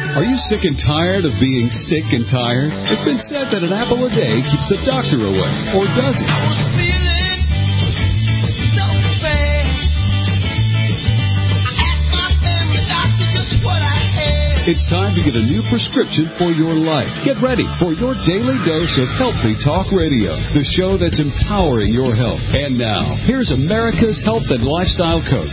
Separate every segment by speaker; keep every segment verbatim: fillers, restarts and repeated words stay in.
Speaker 1: Are you sick and tired of being sick and tired? It's been said that an apple a day keeps the doctor away. Or does it?
Speaker 2: I was feeling so bad. I asked my family doctor just what I had.
Speaker 1: It's time to get a new prescription for your life. Get ready for your daily dose of Healthy Talk Radio, the show that's empowering your health. And now, here's America's health and lifestyle coach.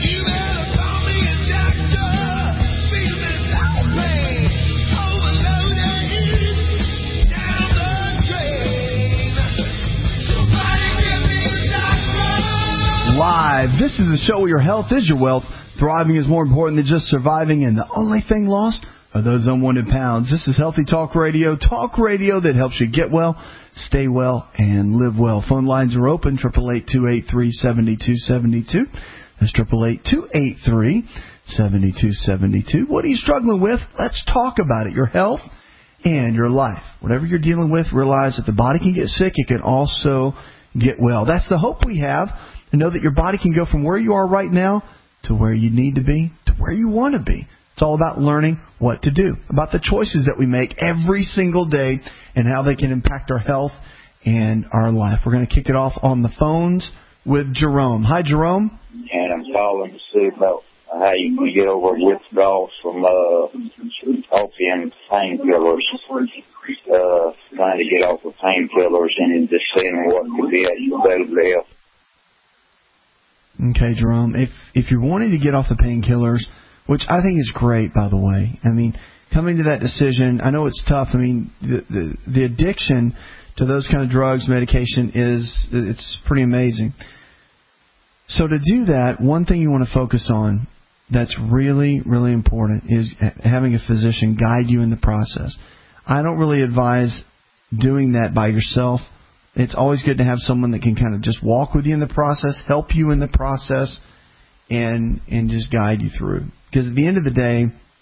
Speaker 3: Live. This is the show where your health is your wealth. Thriving is more important than just surviving, and the only thing lost are those unwanted pounds. This is Healthy Talk Radio, talk radio that helps you get well, stay well, and live well. Phone lines are open, eight eight eight, two eight three, seven two seven two. That's eight eight eight, two eight three, seven two seven two. What are you struggling with? Let's talk about it. Your health and your life. Whatever you're dealing with, realize that the body can get sick. It can also get well. That's the hope we have. To know that your body can go from where you are right now to where you need to be, to where you want to be. It's all about learning what to do, about the choices that we make every single day and how they can impact our health and our life. We're going to kick it off on the phones with Jerome. Hi, Jerome.
Speaker 4: And I'm calling to see about how you can get over withdrawals from uh, opium painkillers. Uh, trying to get off of painkillers and just seeing what could be better to help.
Speaker 3: Okay, Jerome. If if you're wanting to get off the painkillers, which I think is great, by the way. I mean, coming to that decision, I know it's tough. I mean, the the, the addiction to those kind of drugs, medication, is it's pretty amazing. So to do that, one thing you want to focus on that's really, really important is having a physician guide you in the process. I don't really advise doing that by yourself. It's always good to have someone that can kind of just walk with you in the process, help you in the process, and and just guide you through. Because at the end of the day,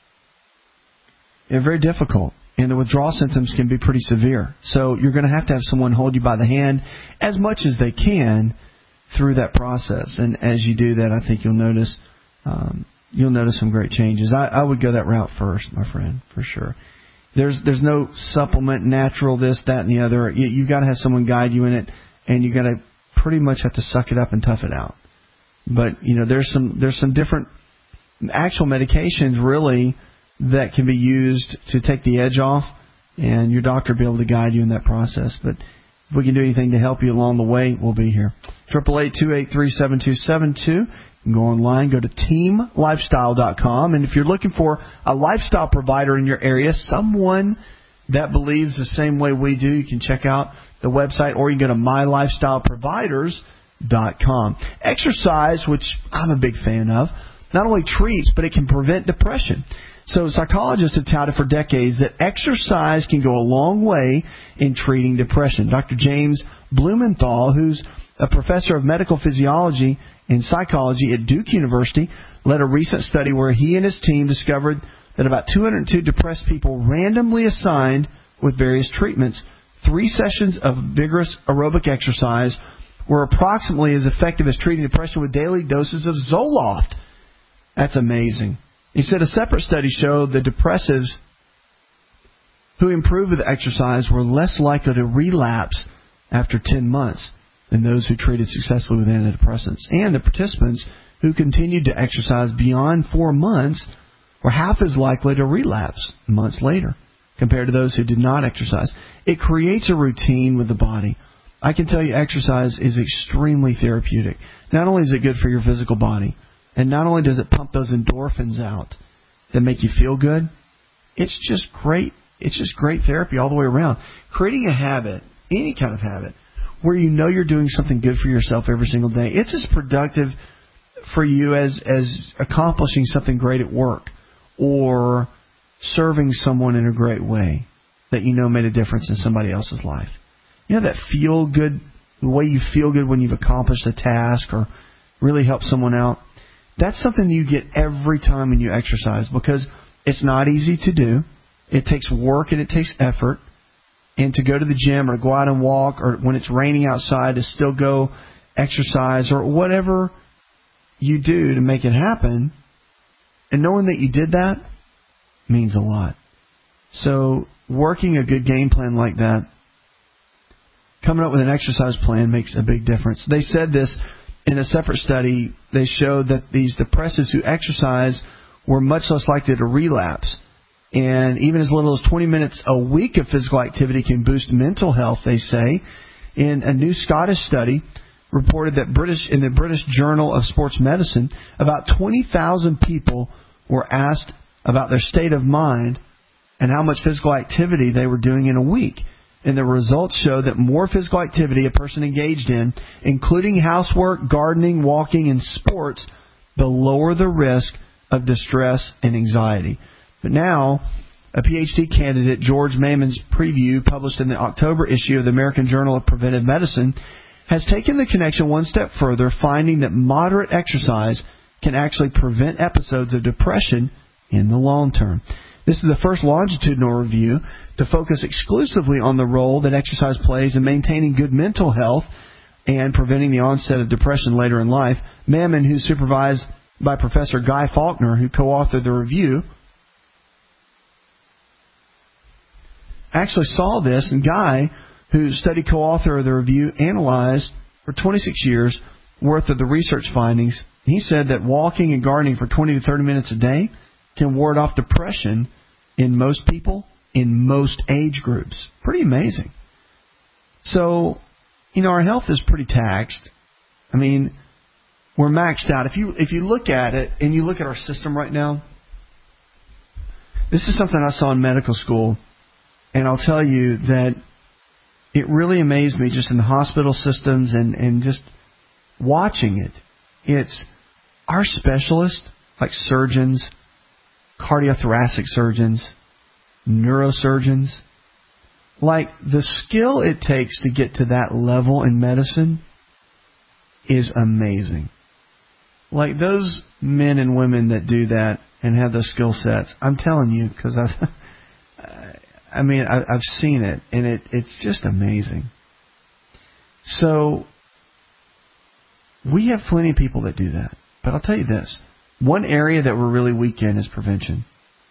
Speaker 3: they're very difficult, and the withdrawal symptoms can be pretty severe. So you're going to have to have someone hold you by the hand as much as they can through that process. And as you do that, I think you'll notice um, you'll notice some great changes. I, I would go that route first, my friend, for sure. There's there's no supplement, natural, this, that, and the other. You, you've got to have someone guide you in it, and you've got to pretty much have to suck it up and tough it out. But, you know, there's some there's some different actual medications, really, that can be used to take the edge off, and your doctor will be able to guide you in that process. But if we can do anything to help you along the way, we'll be here. eight eight eight, two eight three, seven two seven two. You can go online, go to team lifestyle dot com, and if you're looking for a lifestyle provider in your area, someone that believes the same way we do, you can check out the website, or you can go to my lifestyle providers dot com. Exercise, which I'm a big fan of, not only treats, but it can prevent depression. So psychologists have touted for decades that exercise can go a long way in treating depression. Doctor James Blumenthal, who's a professor of medical physiology and psychology at Duke University, led a recent study where he and his team discovered that about two hundred two depressed people randomly assigned with various treatments three sessions of vigorous aerobic exercise were approximately as effective as treating depression with daily doses of Zoloft. That's amazing. He said a separate study showed the depressives who improved with exercise were less likely to relapse after ten months than those who treated successfully with antidepressants. And the participants who continued to exercise beyond four months were half as likely to relapse months later compared to those who did not exercise. It creates a routine with the body. I can tell you exercise is extremely therapeutic. Not only is it good for your physical body, and not only does it pump those endorphins out that make you feel good, it's just great. It's just great therapy all the way around. Creating a habit, any kind of habit, where you know you're doing something good for yourself every single day, it's as productive for you as, as accomplishing something great at work or serving someone in a great way that you know made a difference in somebody else's life. You know that feel good, the way you feel good when you've accomplished a task or really helped someone out? That's something that you get every time when you exercise, because it's not easy to do. It takes work and it takes effort. And to go to the gym or go out and walk, or when it's raining outside to still go exercise, or whatever you do to make it happen, and knowing that you did that means a lot. So working a good game plan like that, coming up with an exercise plan makes a big difference. They said this in a separate study. They showed that these depressants who exercise were much less likely to relapse. And even as little as twenty minutes a week of physical activity can boost mental health, they say. In a new Scottish study reported that British in the British Journal of Sports Medicine, about twenty thousand people were asked about their state of mind and how much physical activity they were doing in a week. And the results show that more physical activity a person engaged in, including housework, gardening, walking, and sports, the lower the risk of distress and anxiety. But now, a P H D candidate, George Maimon's preview, published in the October issue of the American Journal of Preventive Medicine, has taken the connection one step further, finding that moderate exercise can actually prevent episodes of depression in the long term. This is the first longitudinal review to focus exclusively on the role that exercise plays in maintaining good mental health and preventing the onset of depression later in life. Maimon, who's supervised by Professor Guy Faulkner, who co-authored the review, actually saw this, and Guy, who study co-author of the review, analyzed for twenty-six years worth of the research findings. He said that walking and gardening for twenty to thirty minutes a day can ward off depression in most people, in most age groups. Pretty amazing. So, you know, our health is pretty taxed. I mean, we're maxed out. If you if you look at it, and you look at our system right now, this is something I saw in medical school, and I'll tell you that it really amazed me just in the hospital systems and, and just watching it. It's our specialists, like surgeons, cardiothoracic surgeons, neurosurgeons, like the skill it takes to get to that level in medicine is amazing. Like those men and women that do that and have those skill sets, I'm telling you, because I've, I mean, I, I've seen it, and it, it's just amazing. So we have plenty of people that do that. But I'll tell you this. One area that we're really weak in is prevention.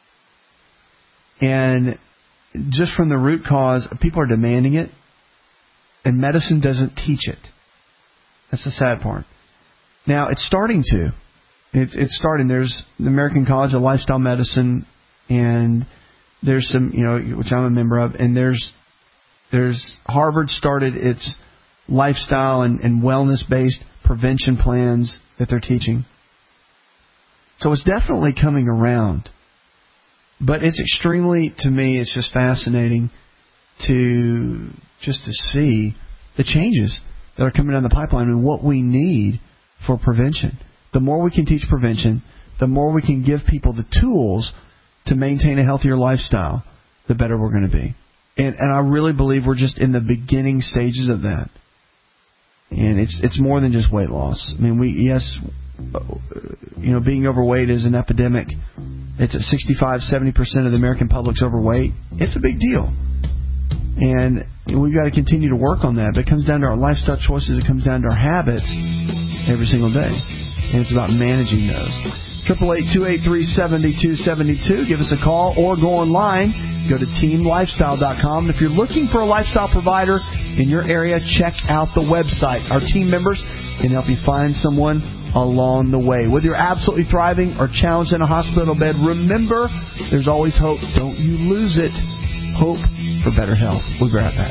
Speaker 3: And just from the root cause, people are demanding it, and medicine doesn't teach it. That's the sad part. Now, it's starting to. It's, it's starting. There's the American College of Lifestyle Medicine, and there's some, you know, which I'm a member of, and there's there's Harvard started its lifestyle and, and wellness-based prevention plans that they're teaching. So it's definitely coming around. But it's extremely, to me, it's just fascinating to just to see the changes that are coming down the pipeline and what we need for prevention. The more we can teach prevention, the more we can give people the tools to maintain a healthier lifestyle, the better we're going to be. And, and I really believe we're just in the beginning stages of that. And it's it's more than just weight loss. I mean, we yes, you know, being overweight is an epidemic. It's at sixty-five, seventy percent of the American public's overweight. It's a big deal. And we've got to continue to work on that. But it comes down to our lifestyle choices. It comes down to our habits every single day. And it's about managing those. eight eight eight, two eight three, seven two seven two. Give us a call or go online. Go to team lifestyle dot com. If you're looking for a lifestyle provider in your area, check out the website. Our team members can help you find someone along the way. Whether you're absolutely thriving or challenged in a hospital bed, remember, there's always hope. Don't you lose it. Hope for better health. We'll be right back.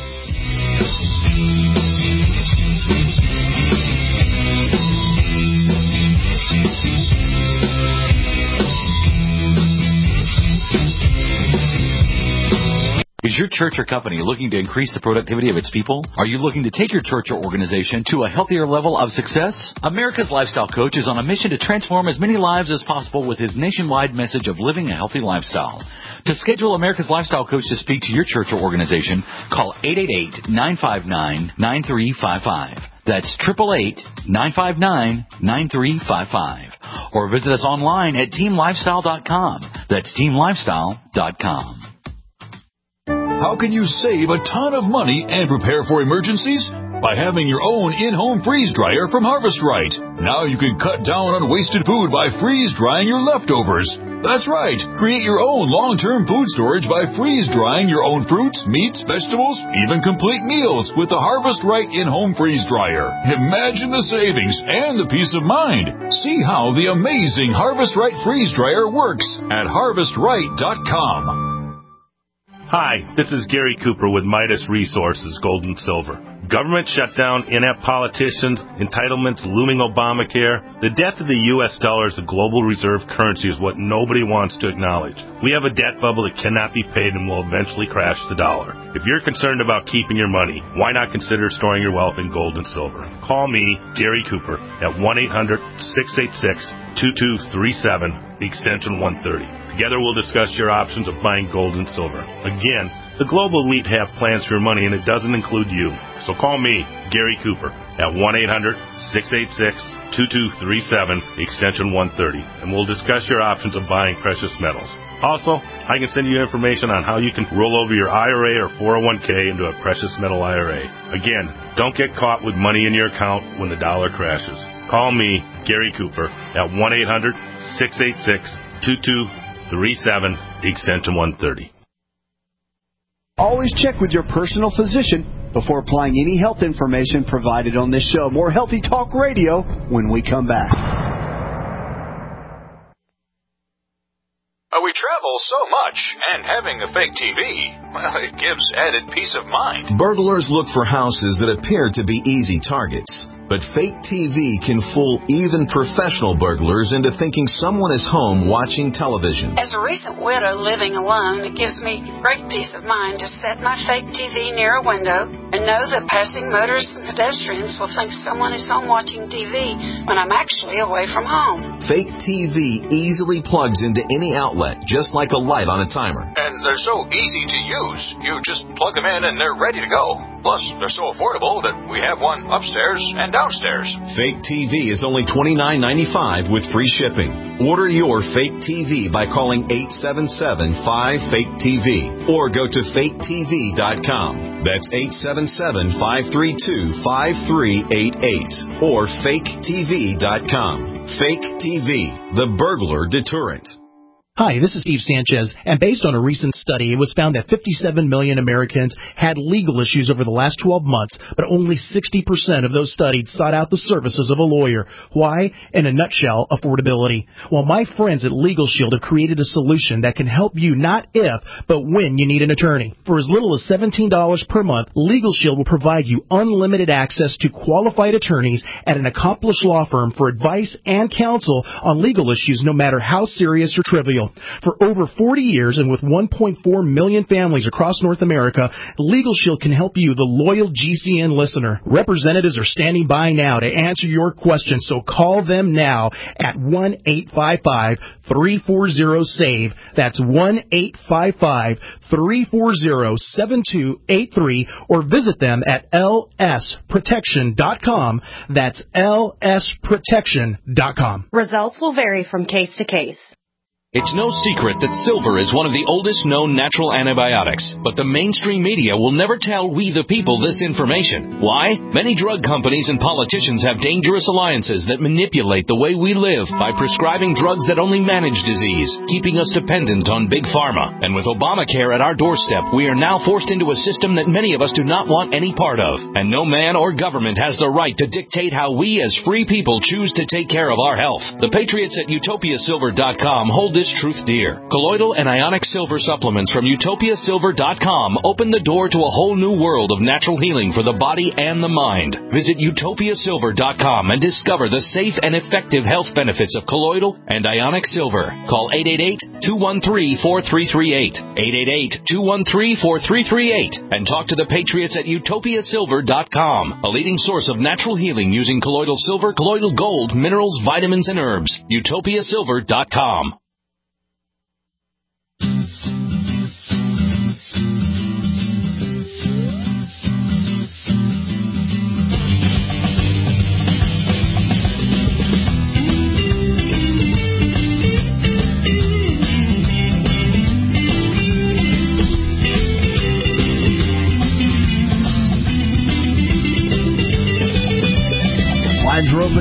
Speaker 5: Is your church or company looking to increase the productivity of its people? Are you looking to take your church or organization to a healthier level of success? America's Lifestyle Coach is on a mission to transform as many lives as possible with his nationwide message of living a healthy lifestyle. To schedule America's Lifestyle Coach to speak to your church or organization, call eight eight eight, nine five nine, nine three five five. That's eight eight eight, nine five nine, nine three five five. Or visit us online at team lifestyle dot com. That's team lifestyle dot com.
Speaker 6: How can you save a ton of money and prepare for emergencies? by having your own in-home freeze dryer from Harvest Right. Now you can cut down on wasted food by freeze drying your leftovers. That's right. Create your own long-term food storage by freeze drying your own fruits, meats, vegetables, even complete meals with the Harvest Right in-home freeze dryer. Imagine the savings and the peace of mind. See how the amazing Harvest Right freeze dryer works at harvest right dot com.
Speaker 7: Hi, this is Gary Cooper with Midas Resources, Gold and Silver. Government shutdown, inept politicians, entitlements, looming Obamacare. The death of the U S dollar as a global reserve currency is what nobody wants to acknowledge. We have a debt bubble that cannot be paid and will eventually crash the dollar. If you're concerned about keeping your money, why not consider storing your wealth in gold and silver? Call me, Gary Cooper, at one eight hundred six eight six two two three seven, extension one thirty. Together we'll discuss your options of buying gold and silver. Again, the global elite have plans for your money, and it doesn't include you. So call me, Gary Cooper, at one eight hundred six eight six two two three seven, extension one thirty, and we'll discuss your options of buying precious metals. Also, I can send you information on how you can roll over your I R A or four oh one k into a precious metal I R A. Again, don't get caught with money in your account when the dollar crashes. Call me, Gary Cooper, at one eight hundred six eight six two two three seven, extension one thirty.
Speaker 3: Always check with your personal physician before applying any health information provided on this show. More Healthy Talk Radio when we come back.
Speaker 8: We travel so much, and having a fake T V, well, it gives added peace of mind.
Speaker 9: Burglars look for houses that appear to be easy targets. But fake T V can fool even professional burglars into thinking someone is home watching television.
Speaker 10: As a recent widow living alone, it gives me great peace of mind to set my fake T V near a window and know that passing motorists and pedestrians will think someone is home watching T V when I'm actually away from home.
Speaker 9: Fake T V easily plugs into any outlet, just like a light on a timer.
Speaker 8: And they're so easy to use. You just plug them in and they're ready to go. Plus, they're so affordable that we have one upstairs and downstairs.
Speaker 9: Fake T V is only twenty-nine ninety-five with free shipping. Order your fake T V by calling eight seven seven, five, fake T V or go to fake T V dot com. That's eight seven seven, five three two, five three eight eight or fake T V dot com. Fake T V, the burglar deterrent.
Speaker 11: Hi, this is Steve Sanchez, and based on a recent study, it was found that fifty-seven million Americans had legal issues over the last twelve months, but only sixty percent of those studied sought out the services of a lawyer. Why? In a nutshell, affordability. Well, my friends at Legal Shield have created a solution that can help you not if, but when you need an attorney. For as little as seventeen dollars per month, Legal Shield will provide you unlimited access to qualified attorneys at an accomplished law firm for advice and counsel on legal issues, no matter how serious or trivial. For over forty years and with one point four million families across North America, Legal Shield can help you, the loyal G C N listener. Representatives are standing by now to answer your questions, so call them now at one eight five five, three four zero, SAVE. That's one eight five five, three four zero, seven two eight three or visit them at L S protection dot com. That's L S protection dot com.
Speaker 12: Results will vary from case to case.
Speaker 13: It's no secret that silver is one of the oldest known natural antibiotics, but the mainstream media will never tell we the people this information. Why? Many drug companies and politicians have dangerous alliances that manipulate the way we live by prescribing drugs that only manage disease, keeping us dependent on big pharma. And with Obamacare at our doorstep, we are now forced into a system that many of us do not want any part of. And no man or government has the right to dictate how we as free people choose to take care of our health. The Patriots at utopia silver dot com hold this truth dear. Colloidal and ionic silver supplements from utopia silver dot com open the door to a whole new world of natural healing for the body and the mind. Visit utopia silver dot com and discover the safe and effective health benefits of colloidal and ionic silver. Call eight eight eight, two one three, four three three eight, eight eight eight, two one three, four three three eight, and talk to the Patriots at utopia silver dot com, a leading source of natural healing using colloidal silver, colloidal gold, minerals, vitamins, and herbs. utopia silver dot com.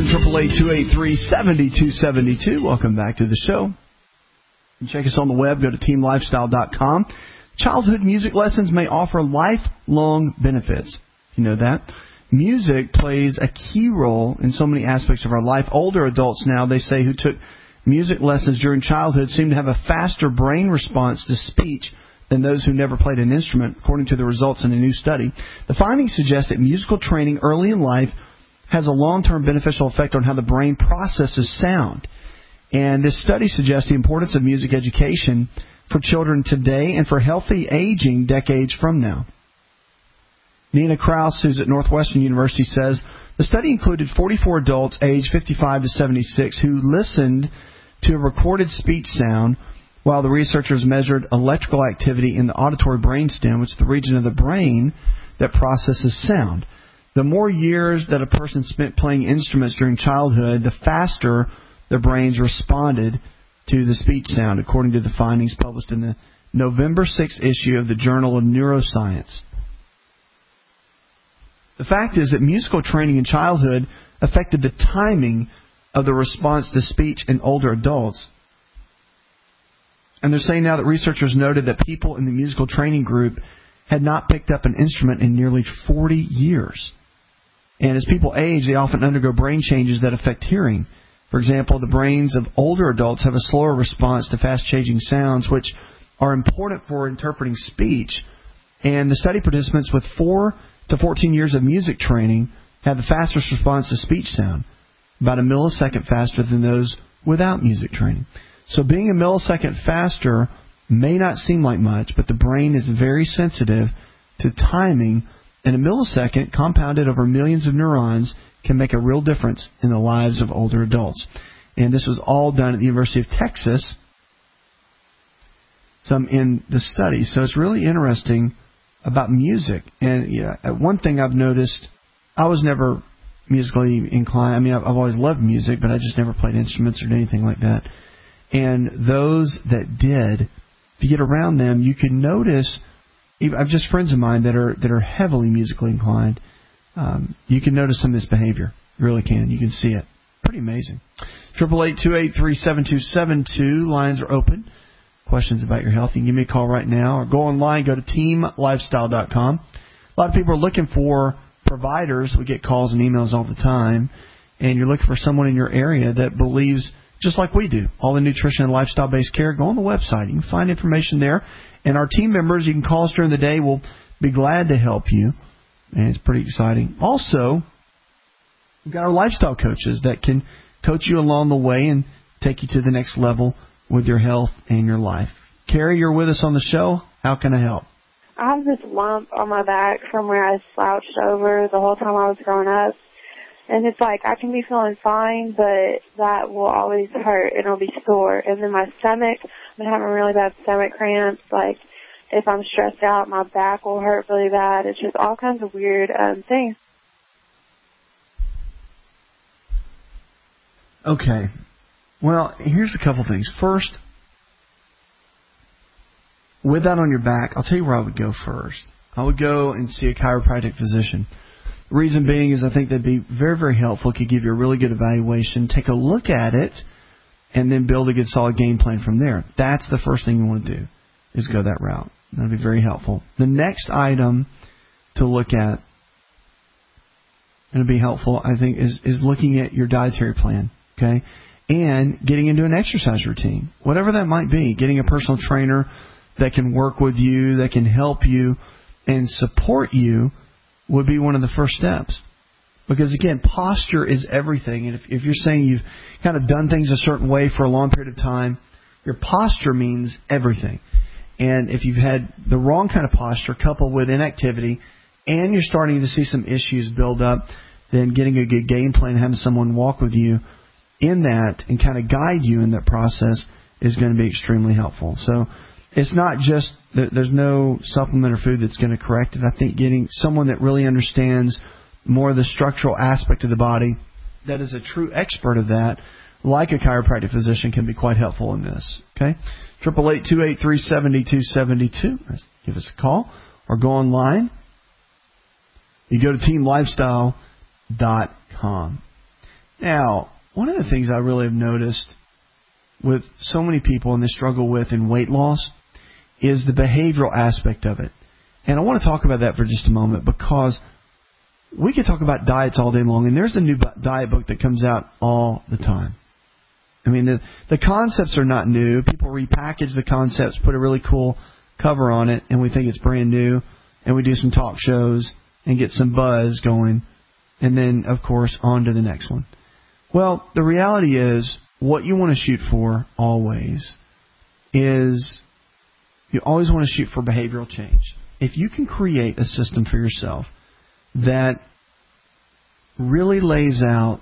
Speaker 3: seven, eight eight eight, two eight three, seven two seven two. Welcome back to the show. You can check us on the web. Go to team lifestyle dot com. Childhood music lessons may offer lifelong benefits. You know that? Music plays a key role in so many aspects of our life. Older adults now, they say, who took music lessons during childhood seem to have a faster brain response to speech than those who never played an instrument, according to the results in a new study. The findings suggest that musical training early in life has a long-term beneficial effect on how the brain processes sound. And this study suggests the importance of music education for children today and for healthy aging decades from now. Nina Kraus, who's at Northwestern University, says the study included forty-four adults aged fifty-five to seventy-six who listened to a recorded speech sound while the researchers measured electrical activity in the auditory brainstem, which is the region of the brain that processes sound. The more years that a person spent playing instruments during childhood, the faster their brains responded to the speech sound, according to the findings published in the November sixth issue of the Journal of Neuroscience. The fact is that musical training in childhood affected the timing of the response to speech in older adults. And they're saying now that researchers noted that people in the musical training group had not picked up an instrument in nearly forty years. And as people age, they often undergo brain changes that affect hearing. For example, the brains of older adults have a slower response to fast-changing sounds, which are important for interpreting speech. And the study participants with four to fourteen years of music training had the fastest response to speech sound, about a millisecond faster than those without music training. So being a millisecond faster may not seem like much, but the brain is very sensitive to timing, and a millisecond compounded over millions of neurons can make a real difference in the lives of older adults. And this was all done at the University of Texas, some in the study. So it's really interesting about music. And yeah, one thing I've noticed, I was never musically inclined. I mean, I've, I've always loved music, but I just never played instruments or anything like that. And those that did, if you get around them, you can notice, I've just friends of mine that are that are heavily musically inclined. Um, you can notice some of this behavior. You really can. You can see it. Pretty amazing. Triple eight two eight three seven two seven two. Lines are open. Questions about your health, you can give me a call right now, or go online. Go to team lifestyle dot com. A lot of people are looking for providers. We get calls and emails all the time, and you're looking for someone in your area that believes just like we do, all the nutrition and lifestyle-based care. Go on the website. You can find information there. And our team members, you can call us during the day. We'll be glad to help you. And it's pretty exciting. Also, we've got our lifestyle coaches that can coach you along the way and take you to the next level with your health and your life. Carrie, you're with us on the show. How can I help?
Speaker 14: I have this lump on my back from where I slouched over the whole time I was growing up. And it's like I can be feeling fine, but that will always hurt and it'll be sore. And then my stomach, I've been having really bad stomach cramps. Like if I'm stressed out, my back will hurt really bad. It's just all kinds of weird um, things.
Speaker 3: Okay. Well, here's a couple things. First, with that on your back, I'll tell you where I would go first. I would go and see a chiropractic physician. The reason being is I think that'd be very, very helpful. It could give you a really good evaluation. Take a look at it, and then build a good, solid game plan from there. That's the first thing you want to do, is go that route. That'll be very helpful. The next item to look at, and it'll be helpful, I think, is, is looking at your dietary plan, okay? And getting into an exercise routine, whatever that might be. Getting a personal trainer that can work with you, that can help you and support you would be one of the first steps. Because, again, posture is everything. And if, if you're saying you've kind of done things a certain way for a long period of time, your posture means everything. And if you've had the wrong kind of posture coupled with inactivity and you're starting to see some issues build up, then getting a good game plan, having someone walk with you in that and kind of guide you in that process is going to be extremely helpful. So it's not just, there's no supplement or food that's going to correct it. I think getting someone that really understands more of the structural aspect of the body, that is a true expert of that, like a chiropractic physician, can be quite helpful in this. Okay? triple eight two eight three seven two seven two. Give us a call or go online. You go to team lifestyle dot com. Now, one of the things I really have noticed with so many people and they struggle with in weight loss is the behavioral aspect of it. And I want to talk about that for just a moment because we could talk about diets all day long, and there's a new diet book that comes out all the time. I mean, the, the concepts are not new. People repackage the concepts, put a really cool cover on it, and we think it's brand new, and we do some talk shows and get some buzz going, and then, of course, on to the next one. Well, the reality is what you want to shoot for always is you always want to shoot for behavioral change. If you can create a system for yourself that really lays out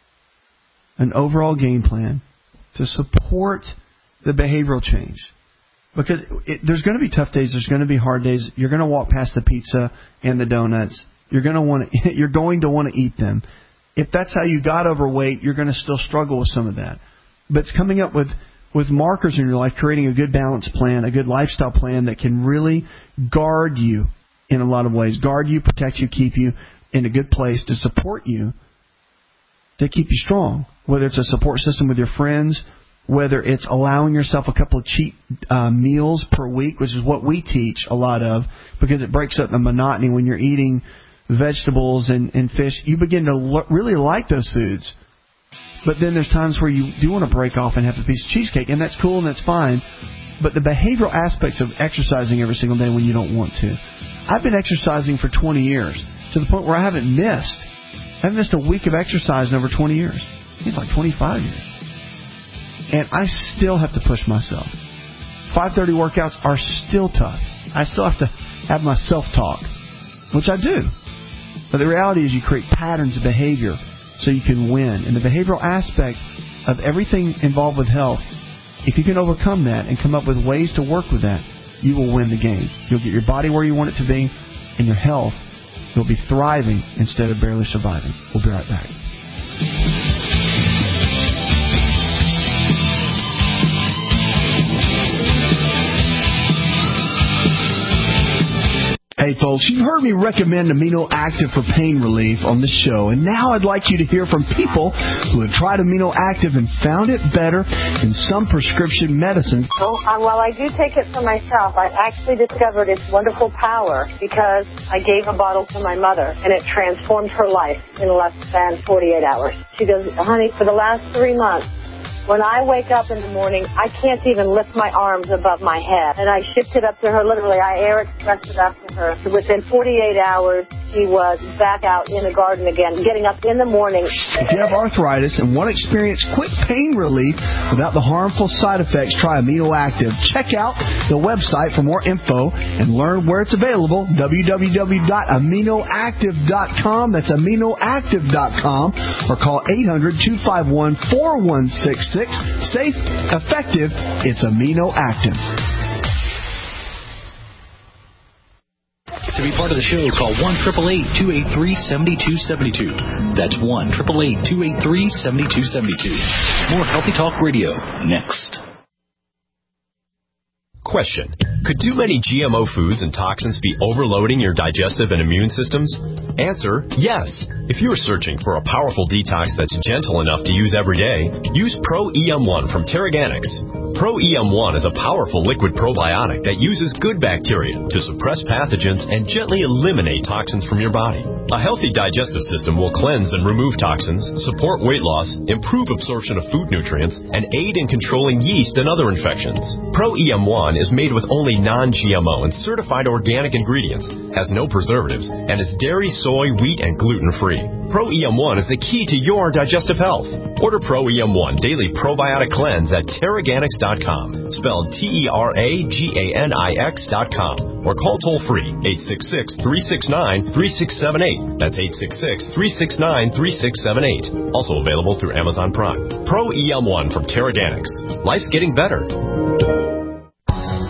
Speaker 3: an overall game plan to support the behavioral change. Because it, there's going to be tough days, there's going to be hard days. You're going to walk past the pizza and the donuts. You're going to want to, you're going to want to eat them. If that's how you got overweight, you're going to still struggle with some of that. But it's coming up with, with markers in your life, creating a good balance plan, a good lifestyle plan that can really guard you in a lot of ways. Guard you, protect you, keep you in a good place to support you, to keep you strong. Whether it's a support system with your friends, whether it's allowing yourself a couple of cheat uh, meals per week, which is what we teach a lot of, because it breaks up the monotony when you're eating vegetables and, and fish. You begin to lo- really like those foods. But then there's times where you do want to break off and have a piece of cheesecake, and that's cool and that's fine. But the behavioral aspects of exercising every single day when you don't want to. I've been exercising for twenty years to the point where I haven't missed. I haven't missed a week of exercise in over twenty years. It's like twenty-five years. And I still have to push myself. five thirty workouts are still tough. I still have to have my self-talk, which I do. But the reality is you create patterns of behavior so you can win. And the behavioral aspect of everything involved with health, if you can overcome that and come up with ways to work with that, you will win the game. You'll get your body where you want it to be, and your health, you'll be thriving instead of barely surviving. We'll be right back. Hey folks, you've heard me recommend Amino Active for pain relief on the show, and now I'd like you to hear from people who have tried Amino Active and found it better than some prescription medicines.
Speaker 15: Well, uh, while I do take it for myself, I actually discovered its wonderful power because I gave a bottle to my mother, and it transformed her life in less than forty-eight hours. She goes, honey, for the last three months, when I wake up in the morning, I can't even lift my arms above my head. And I shipped it up to her, literally, I air expressed it up to her. So within forty-eight hours, she was back out in the garden again, getting up in the morning.
Speaker 3: If you have arthritis and want to experience quick pain relief without the harmful side effects, try Amino Active. Check out the website for more info and learn where it's available, w w w dot amino active dot com. That's amino active dot com. Or call eight hundred, two five one, four one six six. Safe, effective, it's Amino Active.
Speaker 5: To be part of the show, call one eight eight eight, two eight three, seven two seven two. That's one eight eight eight, two eight three, seven two seven two. More Healthy Talk Radio next.
Speaker 16: Question. Could too many G M O foods and toxins be overloading your digestive and immune systems? Answer, yes. If you are searching for a powerful detox that's gentle enough to use every day, use Pro E M one from Terraganics. Pro E M one is a powerful liquid probiotic that uses good bacteria to suppress pathogens and gently eliminate toxins from your body. A healthy digestive system will cleanse and remove toxins, support weight loss, improve absorption of food nutrients, and aid in controlling yeast and other infections. Pro E M one is made with only non-G M O and certified organic ingredients, has no preservatives, and is dairy, soy, wheat, and gluten-free. Pro E M one is the key to your digestive health. Order Pro E M one Daily Probiotic Cleanse at Terraganics dot com, spelled T E R A G A N I X dot com, or call toll-free eight six six, three six nine, three six seven eight. That's eight six six, three six nine, three six seven eight. Also available through Amazon Prime. Pro E M one from Terraganics. Life's getting better.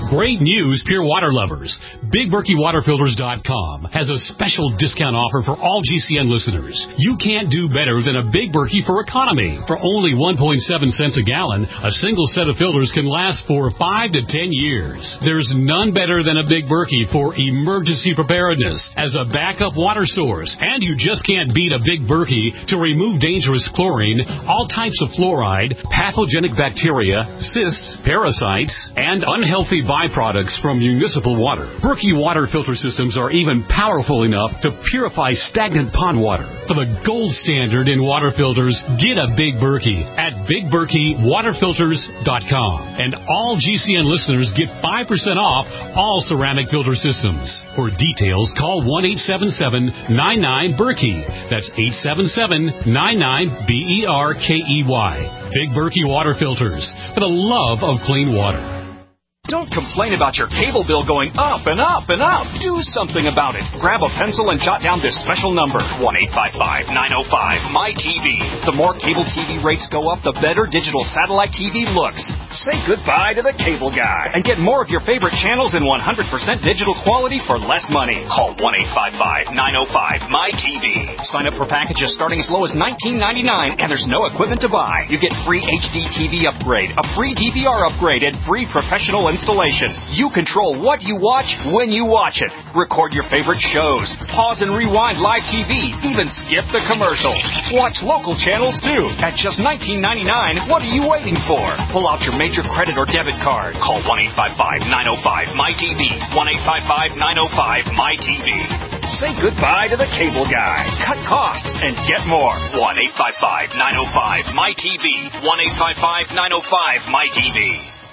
Speaker 17: Great news, pure water lovers. Big Berkey Water Filters dot com has a special discount offer for all G C N listeners. You can't do better than a Big Berkey for economy. For only one point seven cents a gallon, a single set of filters can last for five to ten years. There's none better than a Big Berkey for emergency preparedness as a backup water source. And you just can't beat a Big Berkey to remove dangerous chlorine, all types of fluoride, pathogenic bacteria, cysts, parasites, and unhealthy byproducts from municipal water. Berkey water filter systems are even powerful enough to purify stagnant pond water. For the gold standard in water filters, get a Big Berkey at Big Berkey Water Filters dot com. And all G C N listeners get five percent off all ceramic filter systems. For details, call one eight seven seven nine nine Berkey. That's eight seven seven nine nine B E R K E Y. Big Berkey Water Filters, for the love of clean water.
Speaker 18: Don't complain about your cable bill going up and up and up. Do something about it. Grab a pencil and jot down this special number, one eight five five nine oh five M Y T V. The more cable T V rates go up, the better digital satellite T V looks. Say goodbye to the cable guy and get more of your favorite channels in one hundred percent digital quality for less money. Call one eight five five nine oh five M Y T V. Sign up for packages starting as low as nineteen ninety-nine, and there's no equipment to buy. You get free H D T V upgrade, a free D V R upgrade, and free professional installation. You control what you watch when you watch it. Record your favorite shows. Pause and rewind live T V. Even skip the commercials. Watch local channels too. At just nineteen ninety-nine, what are you waiting for? Pull out your major credit or debit card. Call one eight five five nine oh five M Y T V. one eight five five nine oh five M Y T V. Say goodbye to the cable guy. Cut costs and get more. one eight five five nine oh five M Y T V. one eight five five nine oh five M Y T V.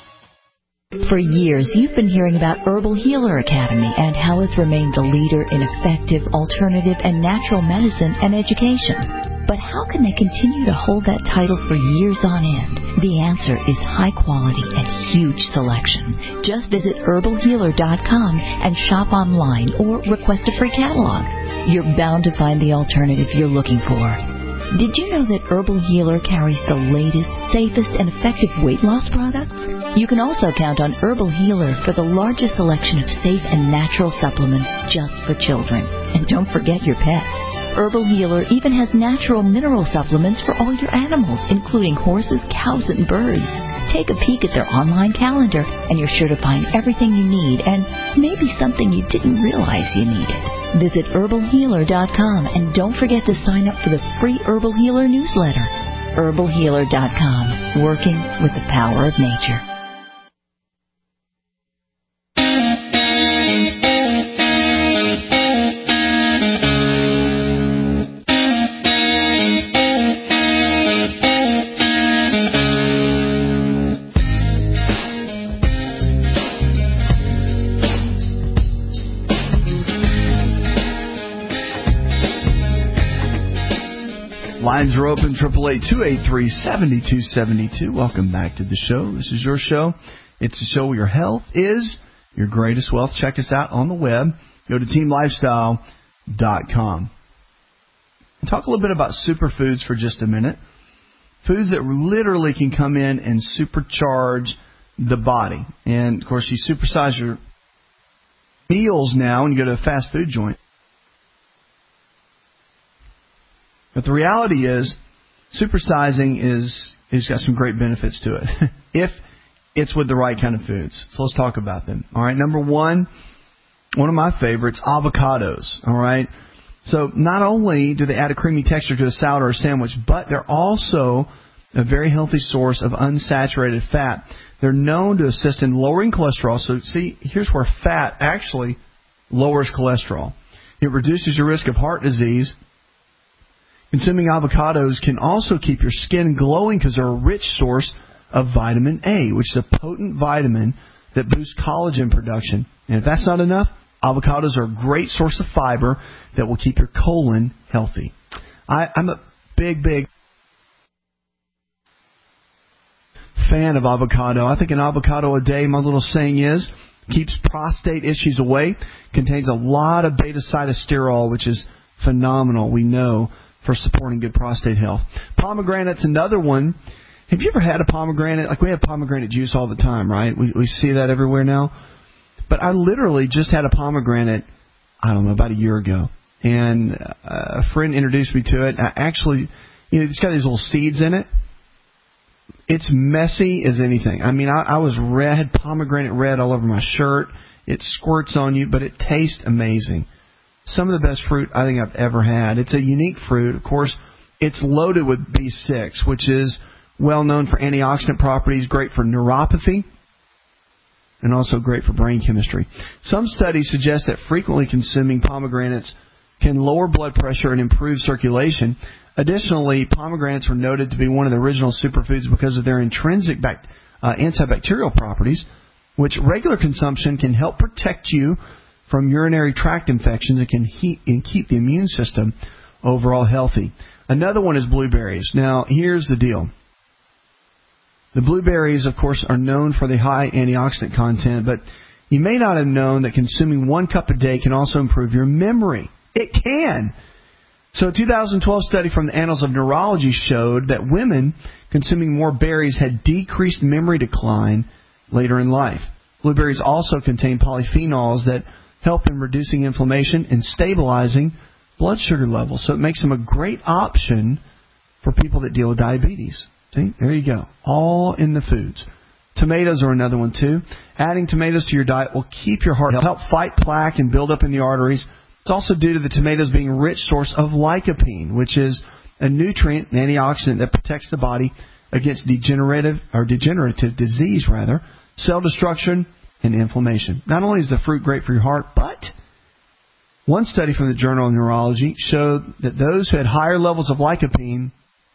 Speaker 19: For years, you've been hearing about Herbal Healer Academy and how it's remained the leader in effective, alternative, and natural medicine and education. But how can they continue to hold that title for years on end? The answer is high quality and huge selection. Just visit herbal healer dot com and shop online or request a free catalog. You're bound to find the alternative you're looking for. Did you know that Herbal Healer carries the latest, safest, and effective weight loss products? You can also count on Herbal Healer for the largest selection of safe and natural supplements just for children. And don't forget your pets. Herbal Healer even has natural mineral supplements for all your animals, including horses, cows, and birds. Take a peek at their online calendar, and you're sure to find everything you need and maybe something you didn't realize you needed. Visit herbal healer dot com and don't forget to sign up for the free Herbal Healer newsletter. herbal healer dot com, working with the power of nature.
Speaker 3: Lines are open, triple eight two eight three seven two seven two. Welcome back to the show. This is your show. It's a show where your health is your greatest wealth. Check us out on the web. Go to team lifestyle dot com. Talk a little bit about superfoods for just a minute. Foods that literally can come in and supercharge the body. And, of course, you supersize your meals now when you go to a fast food joint. But the reality is, supersizing is is got some great benefits to it if it's with the right kind of foods. So let's talk about them. All right, number one, one of my favorites, avocados. All right, so not only do they add a creamy texture to a salad or a sandwich, but they're also a very healthy source of unsaturated fat. They're known to assist in lowering cholesterol. So see, here's where fat actually lowers cholesterol. It reduces your risk of heart disease. Consuming avocados can also keep your skin glowing because they're a rich source of vitamin A, which is a potent vitamin that boosts collagen production. And if that's not enough, avocados are a great source of fiber that will keep your colon healthy. I, I'm a big, big fan of avocado. I think an avocado a day, my little saying is, keeps prostate issues away, contains a lot of beta-sitosterol, which is phenomenal, we know, for supporting good prostate health. Pomegranate's another one Have you ever had a pomegranate? Like we have pomegranate juice all the time, right? We we see that everywhere now. But I literally just had a pomegranate, I don't know, about a year ago. And a friend introduced me to it. I actually, you know, it's got these little seeds in it. It's messy as anything. I mean, I, I was red, I had pomegranate red all over my shirt. It squirts on you, but it tastes amazing. Some of the best fruit I think I've ever had. It's a unique fruit. Of course, it's loaded with B six, which is well known for antioxidant properties, great for neuropathy, and also great for brain chemistry. Some studies suggest that frequently consuming pomegranates can lower blood pressure and improve circulation. Additionally, pomegranates were noted to be one of the original superfoods because of their intrinsic bact- uh, antibacterial properties, which regular consumption can help protect you from urinary tract infections and can heat and keep the immune system overall healthy. Another one is blueberries. Now, here's the deal. The blueberries, of course, are known for the high antioxidant content, but you may not have known that consuming one cup a day can also improve your memory. It can. So a two thousand twelve study from the Annals of Neurology showed that women consuming more berries had decreased memory decline later in life. Blueberries also contain polyphenols that help in reducing inflammation and stabilizing blood sugar levels. So it makes them a great option for people that deal with diabetes. See, there you go. All in the foods. Tomatoes are another one too. Adding tomatoes to your diet will keep your heart healthy, help fight plaque and build up in the arteries. It's also due to the tomatoes being a rich source of lycopene, which is a nutrient, an antioxidant that protects the body against degenerative or degenerative disease, rather, cell destruction and inflammation. Not only is the fruit great for your heart, but one study from the Journal of Neurology showed that those who had higher levels of lycopene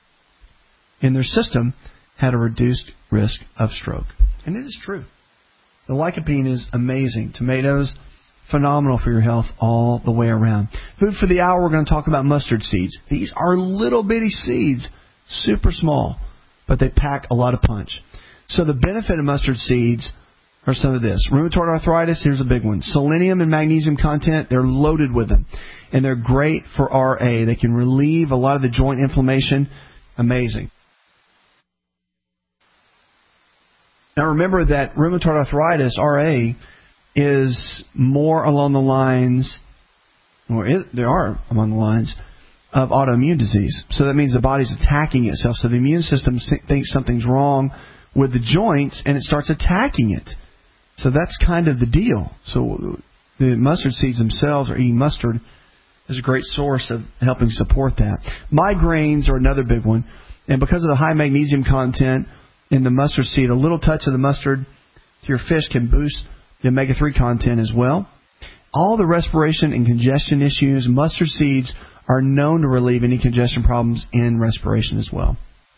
Speaker 3: in their system had a reduced risk of stroke. And it is true. The lycopene is amazing. Tomatoes, phenomenal for your health all the way around. Food for the hour, we're going to talk about mustard seeds. These are little bitty seeds, super small, but they pack a lot of punch. So the benefit of mustard seeds are some of this. Rheumatoid arthritis, here's a big one. Selenium and magnesium content, they're loaded with them. And they're great for R A. They can relieve a lot of the joint inflammation. Amazing. Now remember that rheumatoid arthritis, R A, is more along the lines, or it, there are along the lines, of autoimmune disease. So that means the body's attacking itself. So the immune system thinks something's wrong with the joints, and it starts attacking it. So that's kind of the deal. So the mustard seeds themselves, or eating mustard, is a great source of helping support that. Migraines are another big one. And because of the high magnesium content in the mustard seed, a little touch of the mustard to your fish can boost the omega three content as well. All the respiration and congestion issues, mustard seeds are known to relieve any congestion problems in respiration as well.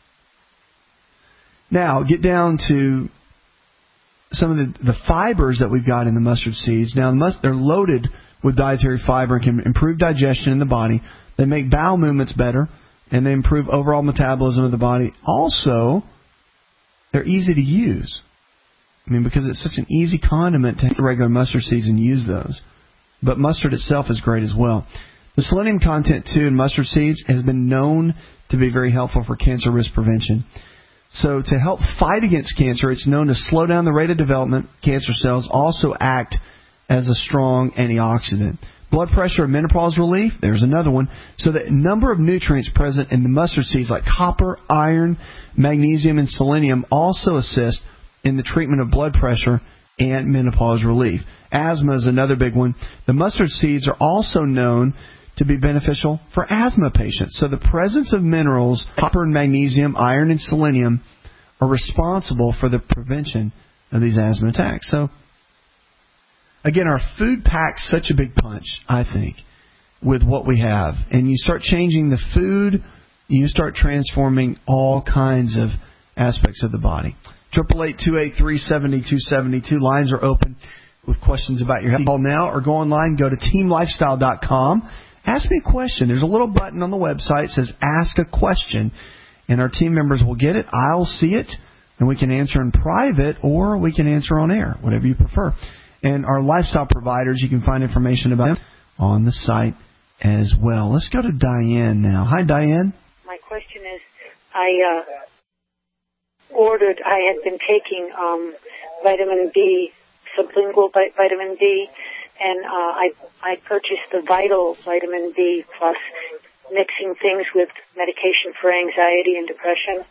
Speaker 3: Now, get down to some of the, the fibers that we've got in the mustard seeds. Now, they're loaded with dietary fiber and can improve digestion in the body. They make bowel movements better, and they improve overall metabolism of the body. Also, they're easy to use. I mean, because it's such an easy condiment to take regular mustard seeds and use those. But mustard itself is great as well. The selenium content, too, in mustard seeds has been known to be very helpful for cancer risk prevention. So to help fight against cancer, it's known to slow down the rate of development. Cancer cells also act as a strong antioxidant. Blood pressure and menopause relief, there's another one. So the number of nutrients present in the mustard seeds like copper, iron, magnesium, and selenium also assist in the treatment of blood pressure and menopause relief. Asthma is another big one. The mustard seeds are also known to be beneficial for asthma patients. So the presence of minerals, copper and magnesium, iron and selenium, are responsible for the prevention of these asthma attacks. So, again, our food packs such a big punch, I think, with what we have. And you start changing the food, you start transforming all kinds of aspects of the body. eight eight eight, two eight three, seven two seven two. Lines are open with questions about your health. Call now or go online, go to team lifestyle dot com. Ask me a question. There's a little button on the website that says Ask a Question, and our team members will get it. I'll see it, and we can answer in private or we can answer on air, whatever you prefer. And our lifestyle providers, you can find information about them on the site as well. Let's go to Diane now. Hi, Diane.
Speaker 15: My question is, I uh,
Speaker 20: ordered, I had been taking um, vitamin D, sublingual vi- vitamin D, and uh, I I purchased the Vital Vitamin D Plus, mixing things with medication for anxiety and depression.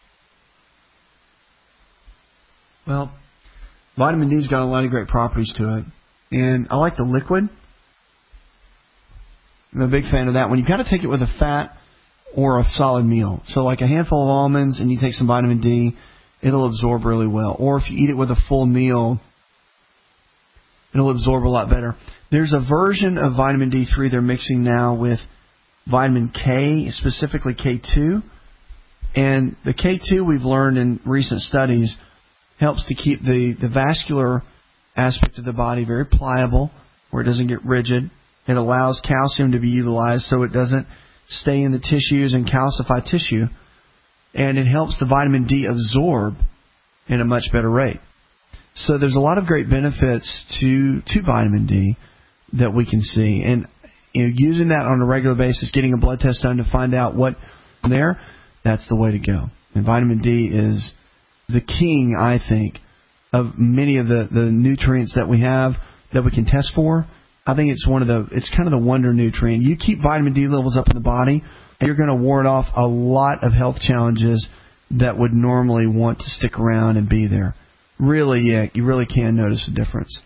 Speaker 3: Well, vitamin D's got a lot of great properties to it, and I like the liquid. I'm a big fan of that one. You've got to take it with a fat or a solid meal. So like a handful of almonds and you take some vitamin D, it'll absorb really well. Or if you eat it with a full meal, it'll absorb a lot better. There's a version of vitamin D three they're mixing now with vitamin K, specifically K two. And the K two, we've learned in recent studies, helps to keep the, the vascular aspect of the body very pliable, where it doesn't get rigid. It allows calcium to be utilized so it doesn't stay in the tissues and calcify tissue. And it helps the vitamin D absorb in a much better rate. So there's a lot of great benefits to to vitamin D that we can see. And you know, using that on a regular basis, getting a blood test done to find out what's there, that's the way to go. And vitamin D is the king, I think, of many of the, the nutrients that we have that we can test for. I think it's one of the, it's kind of the wonder nutrient. You keep vitamin D levels up in the body, and you're going to ward off a lot of health challenges that would normally want to stick around and be there. Really, yeah, you really can notice a difference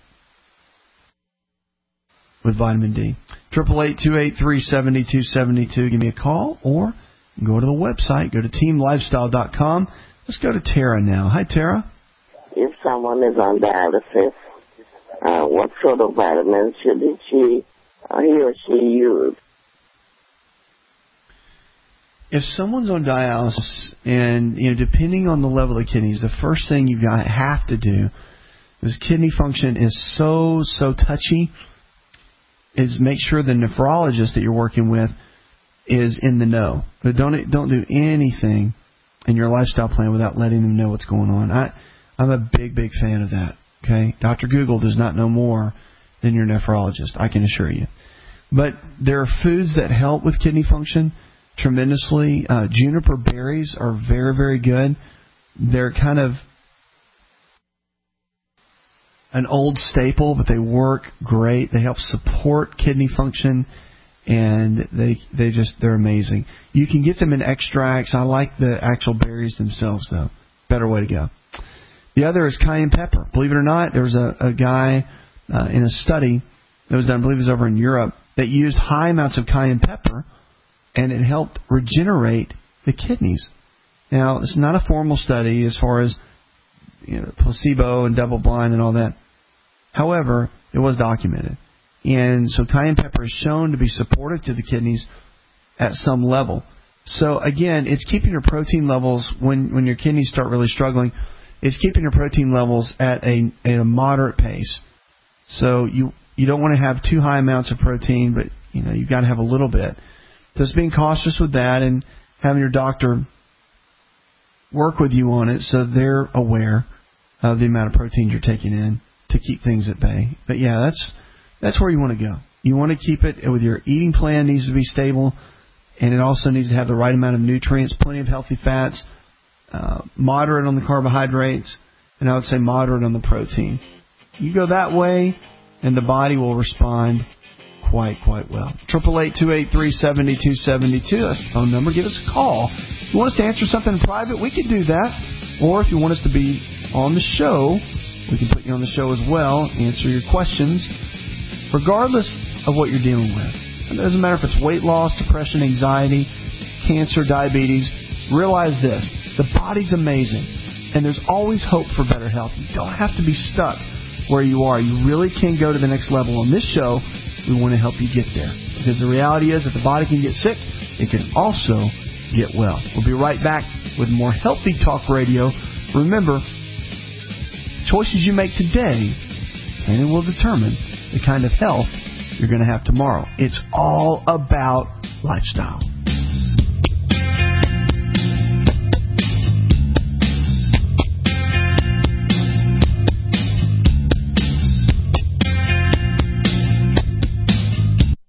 Speaker 3: with vitamin D. eight eight eight, two eight three, seven two seven two. Give me a call or go to the website. Go to team lifestyle dot com. Let's go to Tara now. Hi, Tara.
Speaker 21: If someone is on dialysis, uh, what sort of vitamins should she, uh, he or she use?
Speaker 3: If someone's on dialysis, and you know, depending on the level of kidneys, the first thing you've got have to do, because kidney function is so so touchy, is make sure the nephrologist that you're working with is in the know. But don't don't do anything in your lifestyle plan without letting them know what's going on. I I'm a big big fan of that. Okay, Doctor Google does not know more than your nephrologist, I can assure you. But there are foods that help with kidney function tremendously. Uh, juniper berries are very, very good. They're kind of an old staple, but they work great. They help support kidney function, and they they just they're amazing. You can get them in extracts. I like the actual berries themselves, though. Better way to go. The other is cayenne pepper. Believe it or not, there was a, a guy uh, in a study that was done, I believe it was over in Europe, that used high amounts of cayenne pepper, and it helped regenerate the kidneys. Now, it's not a formal study as far as you know, placebo and double blind and all that. However, it was documented. And so cayenne pepper is shown to be supportive to the kidneys at some level. So, again, it's keeping your protein levels, when, when your kidneys start really struggling, it's keeping your protein levels at a, at a moderate pace. So you you don't want to have too high amounts of protein, but you know you've got to have a little bit. Just being cautious with that and having your doctor work with you on it so they're aware of the amount of protein you're taking in to keep things at bay. But yeah, that's that's where you want to go. You want to keep it with your eating plan needs to be stable, and it also needs to have the right amount of nutrients, plenty of healthy fats, uh, moderate on the carbohydrates, and I would say moderate on the protein. You go that way, and the body will respond quite, quite well. eight eight eight, two eight three, seven two seven two. That's the phone number. Give us a call. If you want us to answer something in private, we can do that. Or if you want us to be on the show, we can put you on the show as well, answer your questions, regardless of what you're dealing with. It doesn't matter if it's weight loss, depression, anxiety, cancer, diabetes. Realize this. The body's amazing, and there's always hope for better health. You don't have to be stuck where you are. You really can go to the next level. On this show, we want to help you get there. Because the reality is that the body can get sick, it can also get well. We'll be right back with more Healthy Talk Radio. Remember, choices you make today, and it will determine the kind of health you're going to have tomorrow. It's all about lifestyle.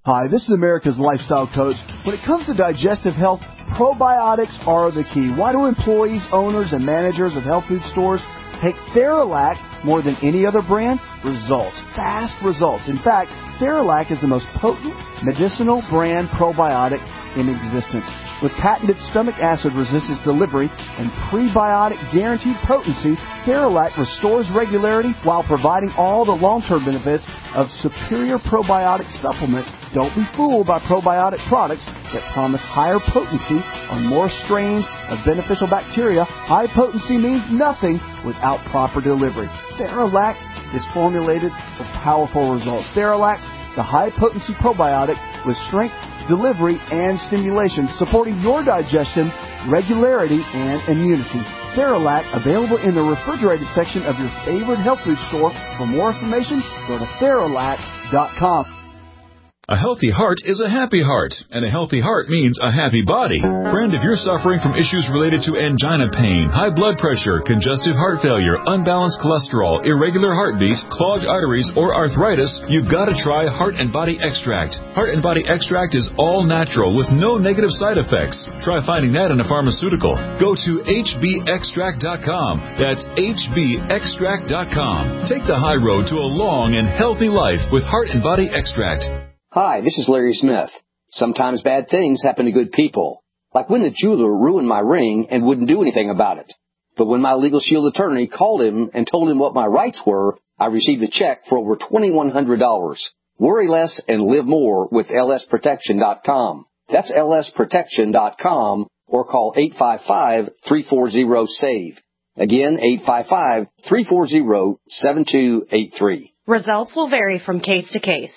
Speaker 2: Hi, this is America's Lifestyle Coach. When it comes to digestive health, probiotics are the key. Why do employees, owners, and managers of health food stores take Theralac more than any other brand? Results. Fast results. In fact, Theralac is the most potent medicinal brand probiotic in existence. With patented stomach acid resistance delivery and prebiotic guaranteed potency, Theralac restores regularity while providing all the long-term benefits of superior probiotic supplement. Don't be fooled by probiotic products that promise higher potency on more strains of beneficial bacteria. High potency means nothing without proper delivery. Theralac is formulated for powerful results. Theralac, the high-potency probiotic with strength, delivery, and stimulation, supporting your digestion, regularity, and immunity. Theralac, available in the refrigerated section of your favorite health food store. For more information, go to Theralac dot com.
Speaker 6: A healthy heart is a happy heart, and a healthy heart means a happy body. Friend, if you're suffering from issues related to angina pain, high blood pressure, congestive heart failure, unbalanced cholesterol, irregular heartbeat, clogged arteries, or arthritis, you've got to try Heart and Body Extract. Heart and Body Extract is all natural with no negative side effects. Try finding that in a pharmaceutical. Go to H B extract dot com. That's H B extract dot com. Take the high road to a long and healthy life with Heart and Body Extract.
Speaker 22: Hi, this is Larry Smith. Sometimes bad things happen to good people. Like when the jeweler ruined my ring and wouldn't do anything about it. But when my Legal Shield attorney called him and told him what my rights were, I received a check for over twenty-one hundred dollars. Worry less and live more with L S protection dot com. That's L S protection dot com or call eight five five, three four zero, SAVE. Again, eight five five, three four zero, seven two eight three.
Speaker 12: Results will vary from case to case.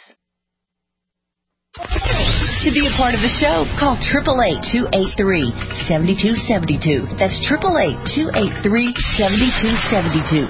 Speaker 19: To be a part of the show, call eight eight eight, two eight three, seven two seven two. That's eight eight eight, two eight three, seven two seven two.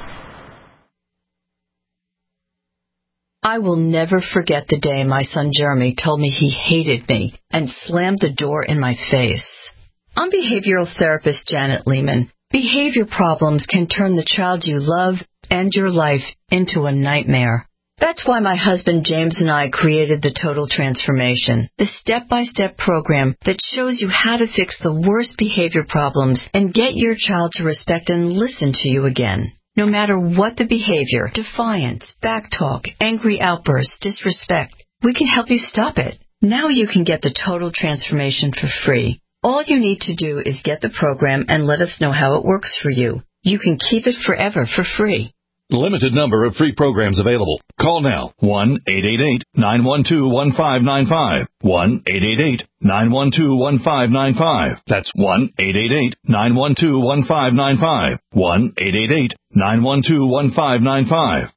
Speaker 19: I will never forget the day my son Jeremy told me he hated me and slammed the door in my face. I'm behavioral therapist Janet Lehman. Behavior problems can turn the child you love and your life into a nightmare. That's why my husband James and I created the Total Transformation, the step-by-step program that shows you how to fix the worst behavior problems and get your child to respect and listen to you again. No matter what the behavior, defiance, backtalk, angry outbursts, disrespect, we can help you stop it. Now you can get the Total Transformation for free. All you need to do is get the program and let us know how it works for you. You can keep it forever for free.
Speaker 6: Limited number of free programs available. Call now. one eight eight eight, nine one two, one five nine five. one eight eight eight, nine one two, one five nine five. That's one eight eight eight, nine one two, one five nine five. one eight eight eight, nine one two, one five nine five.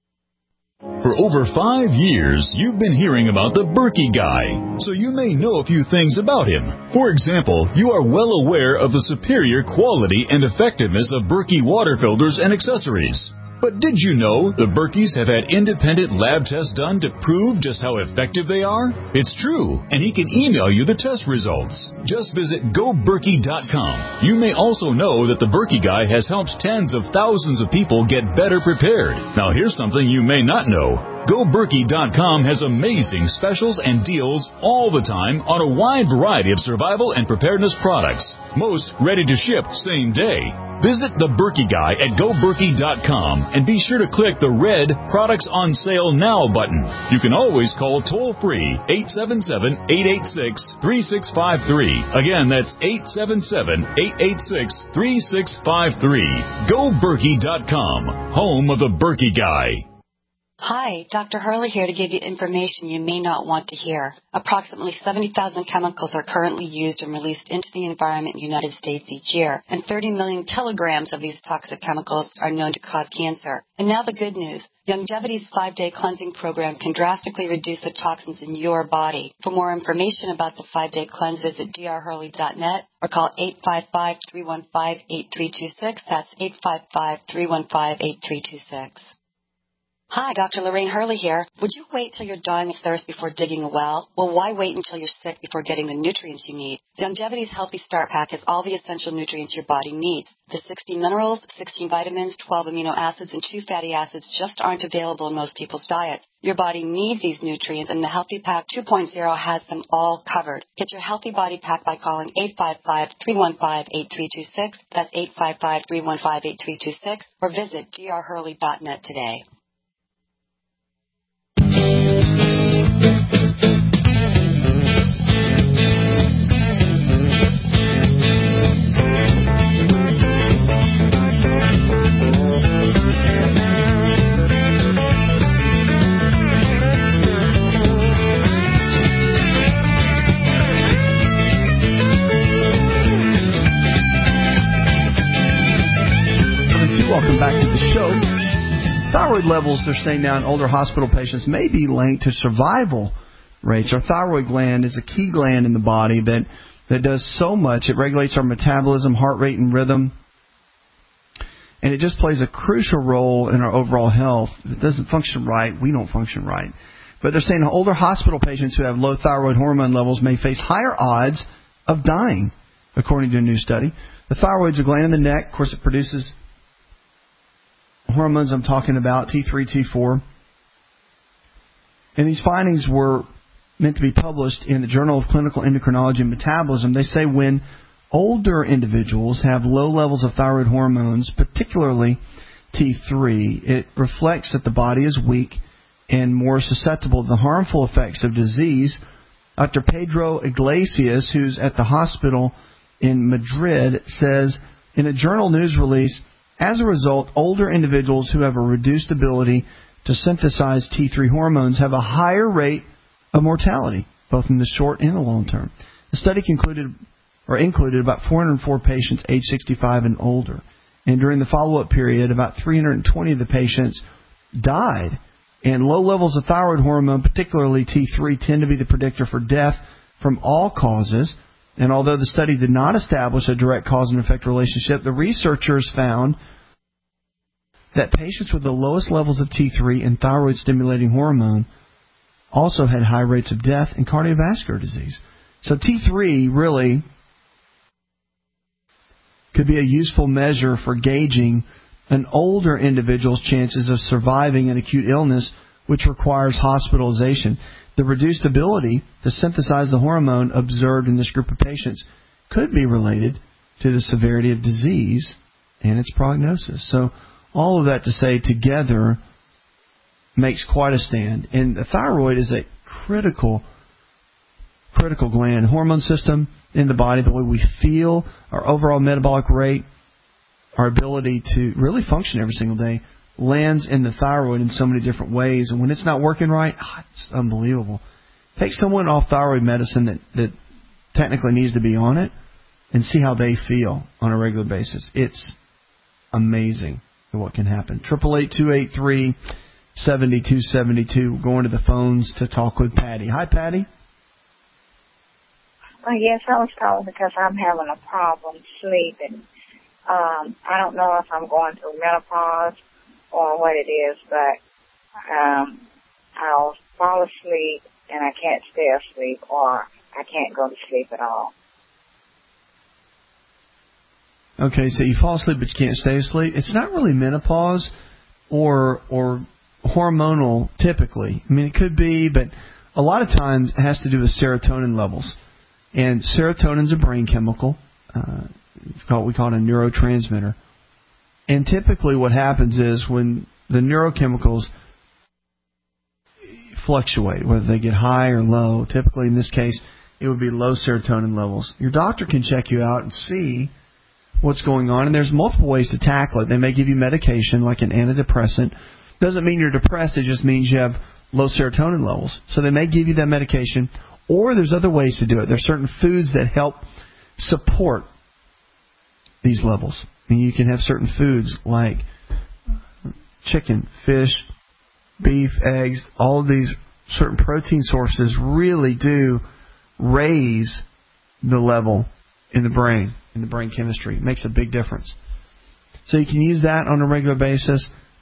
Speaker 6: For over five years, you've been hearing about the Berkey Guy, so you may know a few things about him. For example, you are well aware of the superior quality and effectiveness of Berkey water filters and accessories. But did you know the Berkeys have had independent lab tests done to prove just how effective they are? It's true, and he can email you the test results. Just visit go berkey dot com. You may also know that the Berkey Guy has helped tens of thousands of people get better prepared. Now here's something you may not know. go berkey dot com has amazing specials and deals all the time on a wide variety of survival and preparedness products. Most ready to ship same day. Visit the Berkey Guy at go berkey dot com and be sure to click the red Products on Sale Now button. You can always call toll-free eight seven seven, eight eight six, three six five three. Again, that's eight seven seven, eight eight six, three six five three. go berkey dot com, home of the Berkey Guy.
Speaker 23: Hi, Doctor Hurley here to give you information you may not want to hear. Approximately seventy thousand chemicals are currently used and released into the environment in the United States each year, and thirty million kilograms of these toxic chemicals are known to cause cancer. And now the good news. Longevity's five-day cleansing program can drastically reduce the toxins in your body. For more information about the five-day cleanse, visit d r hurley dot net or call eight five five, three one five, eight three two six. That's eight five five, three one five, eight three two six. Hi, Doctor Lorraine Hurley here. Would you wait till you're dying of thirst before digging a well? Well, why wait until you're sick before getting the nutrients you need? Longevity's Healthy Start Pack has all the essential nutrients your body needs. The sixty minerals, sixteen vitamins, twelve amino acids, and two fatty acids just aren't available in most people's diets. Your body needs these nutrients, and the Healthy Pack two point oh has them all covered. Get your Healthy Body Pack by calling eight five five, three one five, eight three two six. That's eight five five, three one five, eight three two six. Or visit d r hurley dot net today.
Speaker 3: Welcome back to the show. Thyroid levels, they're saying now in older hospital patients, may be linked to survival rates. Our thyroid gland is a key gland in the body that, that does so much. It regulates our metabolism, heart rate, and rhythm. And it just plays a crucial role in our overall health. If it doesn't function right, we don't function right. But they're saying older hospital patients who have low thyroid hormone levels may face higher odds of dying, according to a new study. The thyroid's a gland in the neck. Of course, it produces hormones I'm talking about, T three, T four. And these findings were meant to be published in the Journal of Clinical Endocrinology and Metabolism. They say when older individuals have low levels of thyroid hormones, particularly T three, it reflects that the body is weak and more susceptible to the harmful effects of disease. Doctor Pedro Iglesias, who's at the hospital in Madrid, says in a journal news release, as a result, older individuals who have a reduced ability to synthesize T three hormones have a higher rate of mortality, both in the short and the long term. The study concluded or included about four hundred four patients aged sixty-five and older. And during the follow-up period, about three hundred twenty of the patients died. And low levels of thyroid hormone, particularly T three, tend to be the predictor for death from all causes. And although the study did not establish a direct cause and effect relationship, the researchers found that patients with the lowest levels of T three and thyroid-stimulating hormone also had high rates of death and cardiovascular disease. So T three really could be a useful measure for gauging an older individual's chances of surviving an acute illness which requires hospitalization. The reduced ability to synthesize the hormone observed in this group of patients could be related to the severity of disease and its prognosis. So all of that to say together makes quite a stand. And the thyroid is a critical, critical gland. Hormone system in the body, the way we feel, our overall metabolic rate, our ability to really function every single day lands in the thyroid in so many different ways. And when it's not working right, oh, it's unbelievable. Take someone off thyroid medicine that, that technically needs to be on it and see how they feel on a regular basis. It's amazing what can happen. Triple eight two eight three seventy two seventy two. Going to the phones to talk with Patty. Hi, Patty.
Speaker 1: Uh, yes, I was calling because I'm having a problem sleeping. Um, I don't know if I'm going through menopause or what it is, but um, I'll fall asleep and I can't stay asleep, or I can't go to sleep at all.
Speaker 3: Okay, so you fall asleep but you can't stay asleep. It's not really menopause or or hormonal typically. I mean, it could be, but a lot of times it has to do with serotonin levels. And serotonin's a brain chemical. Uh, it's called, we call it a neurotransmitter. And typically what happens is when the neurochemicals fluctuate, whether they get high or low, typically in this case it would be low serotonin levels. Your doctor can check you out and see what's going on, and there's multiple ways to tackle it. They may give you medication like an antidepressant. Doesn't mean you're depressed, it just means you have low serotonin levels. So they may give you that medication, or there's other ways to do it. There's certain foods that help support these levels. I mean, you can have certain foods like chicken, fish, beef, eggs. All of these certain protein sources really do raise the level in the brain, in the brain chemistry. It makes a big difference. So you can use that on a regular basis.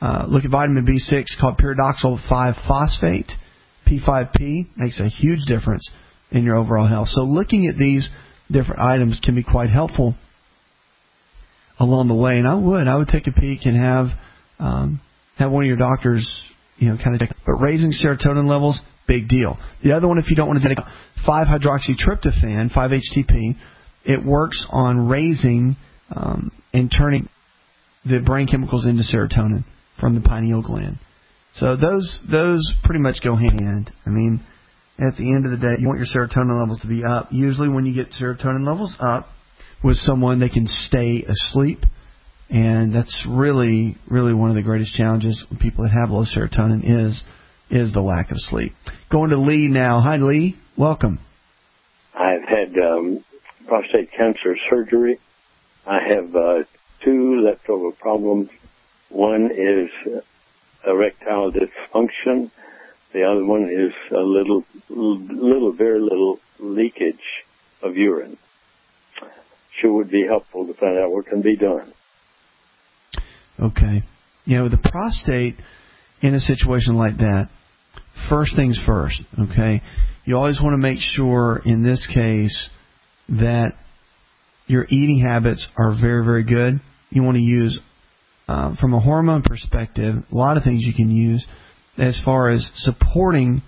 Speaker 3: Uh, look at vitamin B six called pyridoxal five phosphate. P five P makes a huge difference in your overall health. So looking at these different items can be quite helpful along the way. And I would, I would take a peek and have um, have one of your doctors, you know, kind of check. But raising serotonin levels, big deal. The other one, if you don't want to take five hydroxytryptophan, five H T P, it works on raising um, and turning the brain chemicals into serotonin from the pineal gland. So those those pretty much go hand in hand. I mean, at the end of the day, you want your serotonin levels to be up. Usually when you get serotonin levels up with someone, they can stay asleep. And that's really, really one of the greatest challenges with people that have low serotonin is is the lack of sleep. Going to Lee now. Hi, Lee. Welcome.
Speaker 4: I've had um, prostate cancer surgery. I have uh, two leftover problems. One is erectile dysfunction. The other one is a little, little, very little leakage of urine. Sure would be helpful to find out what can be done.
Speaker 3: Okay. You know, the prostate, in a situation like that, first things first, okay? You always want to make sure, in this case, that your eating habits are very, very good. You want to use, uh, from a hormone perspective, a lot of things you can use as far as supporting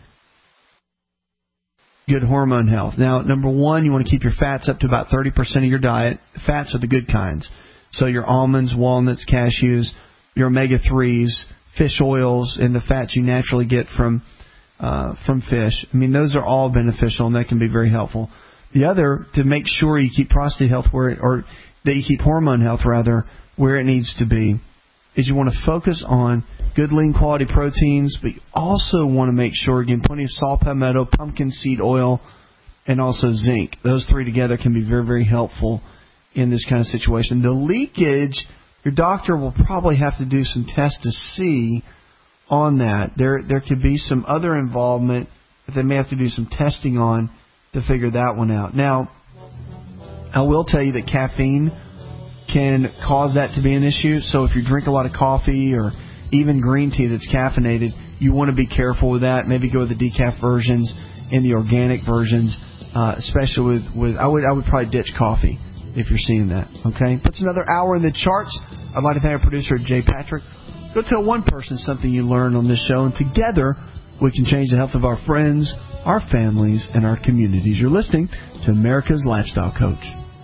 Speaker 3: good hormone health. Now, number one, you want to keep your fats up to about thirty percent of your diet. Fats are the good kinds. So your almonds, walnuts, cashews, your omega threes, fish oils, and the fats you naturally get from uh, from fish. I mean, those are all beneficial, and that can be very helpful. The other, to make sure you keep prostate health where it, or that you keep hormone health, rather, where it needs to be, is you want to focus on good, lean quality proteins, but you also want to make sure you're getting plenty of saw palmetto, pumpkin seed oil, and also zinc. Those three together can be very, very helpful in this kind of situation. The leakage, your doctor will probably have to do some tests to see on that. There there could be some other involvement that they may have to do some testing on to figure that one out. Now, I will tell you that caffeine can cause that to be an issue. So if you drink a lot of coffee or even green tea that's caffeinated, you want to be careful with that. Maybe go with the decaf versions and the organic versions, uh, especially with, with I would I would probably ditch coffee if you're seeing that. Okay, puts another hour in the charts. I'd like to thank our producer Jay Patrick. Go tell one person something you learned on this show, and together we can change the health of our friends, our families, and our communities. You're listening to America's Lifestyle Coach.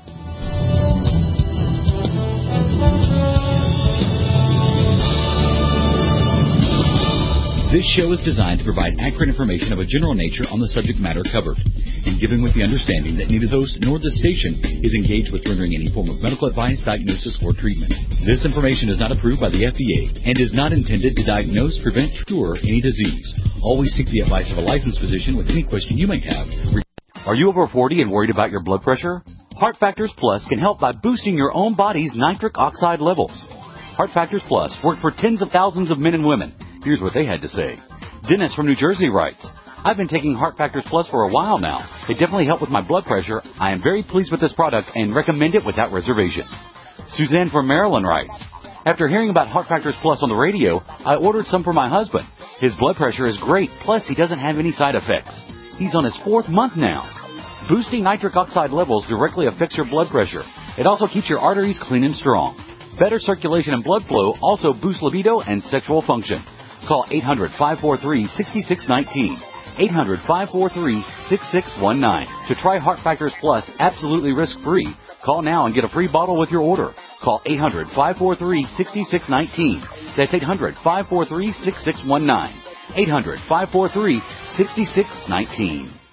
Speaker 5: This show is designed to provide accurate information of a general nature on the subject matter covered, and given with the understanding that neither host nor the station is engaged with rendering any form of medical advice, diagnosis, or treatment. This information is not approved by the F D A and is not intended to diagnose, prevent, cure any disease. Always seek the advice of a licensed physician with any question you may have. Are you over forty and worried about your blood pressure? Heart Factors Plus can help by boosting your own body's nitric oxide levels. Heart Factors Plus work for tens of thousands of men and women. Here's what they had to say. Dennis from New Jersey writes, I've been taking Heart Factors Plus for a while now. They definitely help with my blood pressure. I am very pleased with this product and recommend it without reservation. Suzanne from Maryland writes, after hearing about Heart Factors Plus on the radio, I ordered some for my husband. His blood pressure is great, plus he doesn't have any side effects. He's on his fourth month now. Boosting nitric oxide levels directly affects your blood pressure. It also keeps your arteries clean and strong. Better circulation and blood flow also boosts libido and sexual function. Call eight hundred, five four three, six six one nine, eight hundred, five four three, six six one nine. To try Heart Factors Plus absolutely risk-free, call now and get a free bottle with your order. Call eight hundred, five four three, six six one nine. That's eight hundred, five four three, six six one nine. eight hundred, five four three, six six one nine.